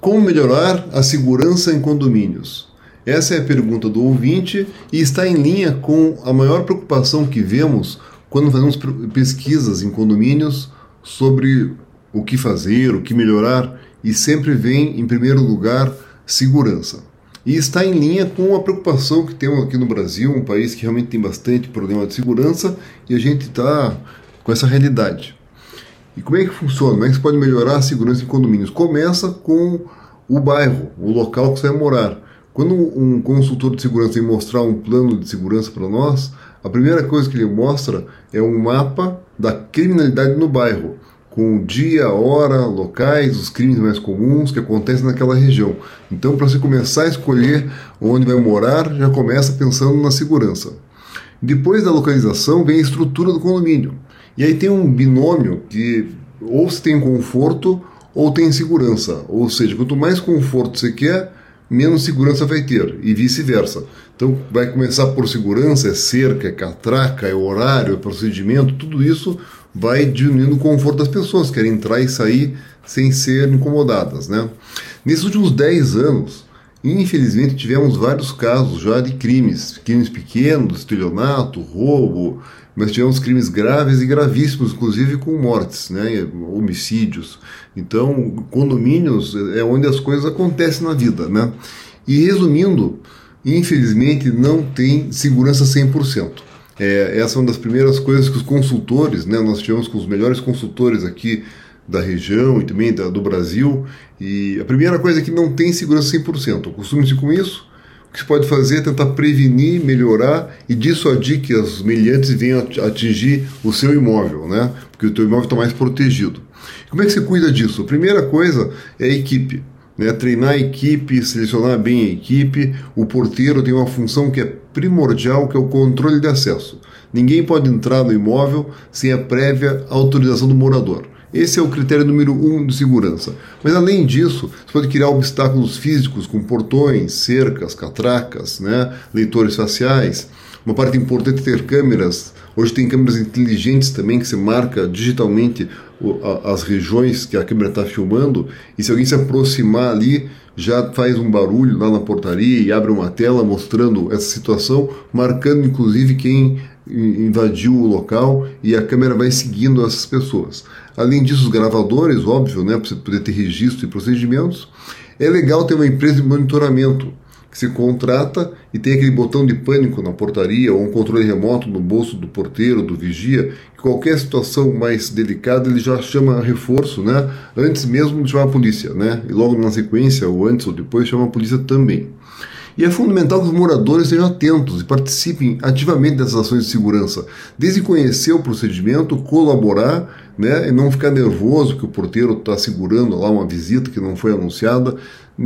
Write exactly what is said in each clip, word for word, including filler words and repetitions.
Como melhorar a segurança em condomínios? Essa é a pergunta do ouvinte e está em linha com a maior preocupação que vemos quando fazemos pesquisas em condomínios sobre o que fazer, o que melhorar, e sempre vem em primeiro lugar segurança. E está em linha com a preocupação que temos aqui no Brasil, um país que realmente tem bastante problema de segurança, e a gente está com essa realidade. E como é que funciona? Como é que se pode melhorar a segurança em condomínios? Começa com o bairro, o local que você vai morar. Quando um consultor de segurança vem mostrar um plano de segurança para nós, a primeira coisa que ele mostra é um mapa da criminalidade no bairro, com dia, hora, locais, os crimes mais comuns que acontecem naquela região. Então, para você começar a escolher onde vai morar, já começa pensando na segurança. Depois da localização vem a estrutura do condomínio. E aí tem um binômio que ou você tem conforto ou tem segurança. Ou seja, quanto mais conforto você quer, menos segurança vai ter, e vice-versa. Então vai começar por segurança, é cerca, é catraca, é horário, é procedimento, tudo isso vai diminuindo o conforto das pessoas, querem entrar e sair sem ser incomodadas, né? Nesses últimos dez anos, infelizmente tivemos vários casos já de crimes, crimes pequenos, estelionato, roubo, mas tivemos crimes graves e gravíssimos, inclusive com mortes, né, homicídios. Então, condomínios é onde as coisas acontecem na vida, né? E resumindo, infelizmente não tem segurança cem por cento. É, essa é uma das primeiras coisas que os consultores, né, nós tivemos com os melhores consultores aqui da região e também da, do Brasil, e a primeira coisa é que não tem segurança cem por cento. Acostume-se com isso. O que se pode fazer é tentar prevenir, melhorar e dissuadir que as meliantes venham atingir o seu imóvel, né? Porque o teu imóvel está mais protegido. Como é que você cuida disso? A primeira coisa é a equipe, né? Treinar a equipe, selecionar bem a equipe. O porteiro tem uma função que é primordial, que é o controle de acesso. Ninguém pode entrar no imóvel sem a prévia autorização do morador. Esse é o critério número um de segurança. Mas além disso, você pode criar obstáculos físicos com portões, cercas, catracas, né, leitores faciais. Uma parte importante é ter câmeras. Hoje tem câmeras inteligentes também que você marca digitalmente as regiões que a câmera está filmando, e se alguém se aproximar ali, já faz um barulho lá na portaria e abre uma tela mostrando essa situação, marcando inclusive quem invadiu o local, e a câmera vai seguindo essas pessoas. Além disso, os gravadores, óbvio, né, para você poder ter registro e procedimentos. É legal ter uma empresa de monitoramento que se contrata e tem aquele botão de pânico na portaria ou um controle remoto no bolso do porteiro, do vigia, que qualquer situação mais delicada ele já chama reforço, né, antes mesmo de chamar a polícia, né, e logo na sequência, ou antes ou depois, chama a polícia também. E é fundamental que os moradores estejam atentos e participem ativamente dessas ações de segurança, desde conhecer o procedimento, colaborar, né, e não ficar nervoso que o porteiro está segurando lá uma visita que não foi anunciada,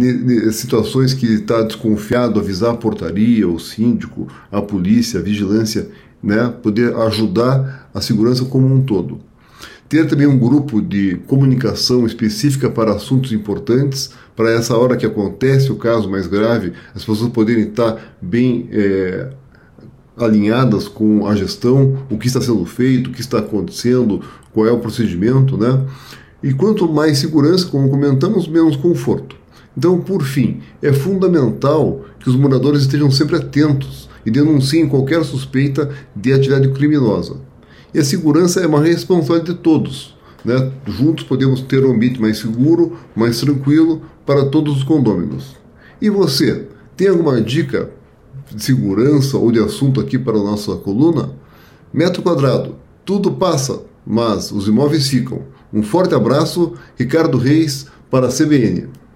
situações que está desconfiado, avisar a portaria, o síndico, a polícia, a vigilância, né, poder ajudar a segurança como um todo. Ter também um grupo de comunicação específica para assuntos importantes, para essa hora que acontece o caso mais grave, as pessoas poderem estar bem é, alinhadas com a gestão, o que está sendo feito, o que está acontecendo, qual é o procedimento, né? E quanto mais segurança, como comentamos, menos conforto. Então, por fim, é fundamental que os moradores estejam sempre atentos e denunciem qualquer suspeita de atividade criminosa. E a segurança é uma responsabilidade de todos, né? Juntos podemos ter um ambiente mais seguro, mais tranquilo para todos os condôminos. E você, tem alguma dica de segurança ou de assunto aqui para a nossa coluna? Metro quadrado, tudo passa, mas os imóveis ficam. Um forte abraço, Ricardo Reis para a C B N.